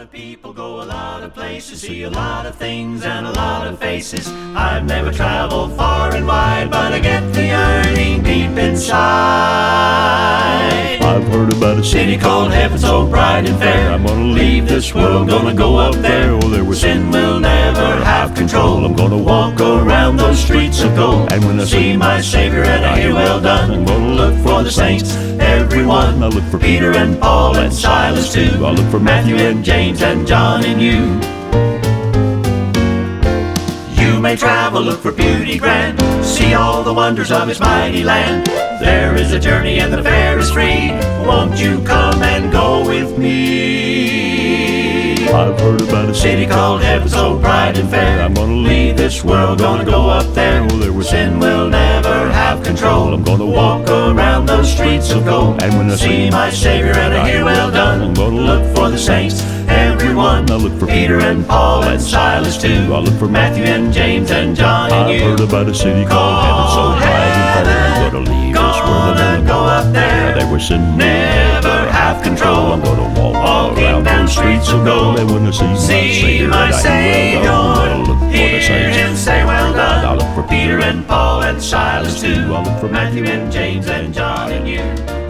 of people, go a lot of places, see a lot of things and a lot of faces. I've never traveled far and wide, but I get the yearning deep inside. I've heard about a City called heaven, so bright and fair. I'm gonna Leave this world, gonna go up there. Oh, there was Sin will never have control. I'm gonna walk around those streets of gold, and when I see my Savior and I hear well done. I'm gonna look for the saints, everyone. I look for Peter and Paul and Silas too. I look for Matthew and James and John and you. You may travel, look for beauty grand, see all the wonders of His mighty land. There is a journey and the fare is free. Won't you come and go with me? I've heard about a City called heaven, so bright and fair. I'm gonna leave this world, gonna go up there. Oh, there was Sin will never have control. I'm gonna walk around those streets of gold, and when I see my Savior and I hear well done. I'm gonna look for the saints, everyone. I look for Peter and Paul and Silas too. I look for Matthew and James and John and I've you. heard about a city called heaven, so bright and fair. I'm gonna leave this world Gonna go up there. They were sin Never have control. I'm gonna walk Walking around down those streets of gold, and when I see my Savior, I'll look for the hear saints. Him say well done. I'll look for Peter and Paul and Silas too. I'll look for Matthew and James and John and you.